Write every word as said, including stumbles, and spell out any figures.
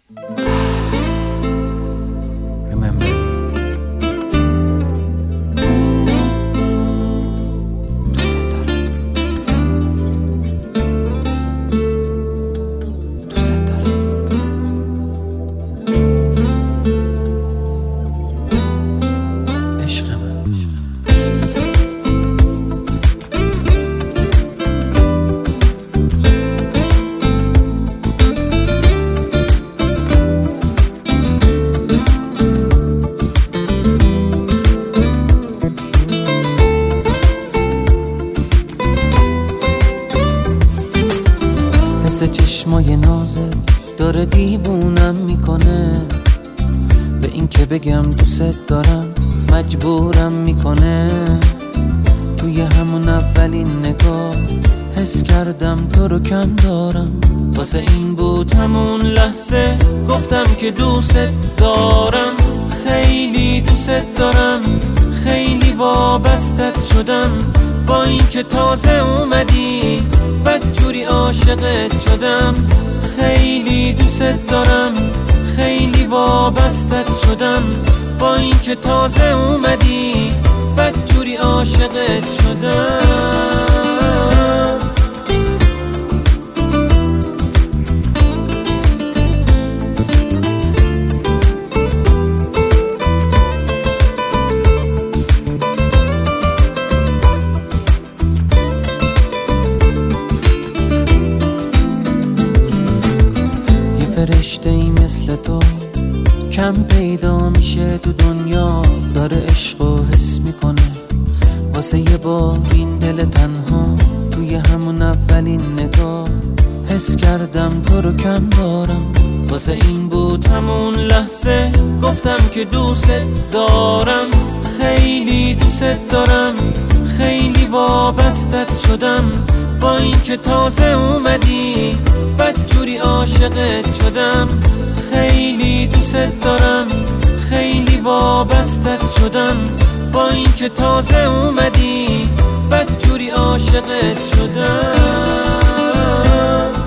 حس چشمای نازه داره دیوونم میکنه، به این که بگم دوست دارم مجبورم میکنه. توی همون اولین نگاه حس کردم تو رو کم دارم، واسه این بود همون لحظه گفتم که دوست دارم. خیلی دوست دارم، خیلی وابستت شدم، با این که تازه اومدی بدجوری عاشقت شدم. خیلی دوست دارم، خیلی وابستت شدم، با این که تازه اومدی بدجوری عاشقت شدم. فرشته‌ای مثل تو کم پیدا میشه تو دنیا، داره عشق و حس میکنه. واسه یه بار این دل تنها توی همون اولین نگاه حس کردم تو رو کم دارم، واسه این بود همون لحظه گفتم که دوست دارم. خیلی دوست دارم، خیلی وابستت شدم، با این که تازه اومدی بدجوری عاشقت شدم. خیلی دوست دارم، خیلی وابستت شدم، با این که تازه اومدی بدجوری عاشقت شدم.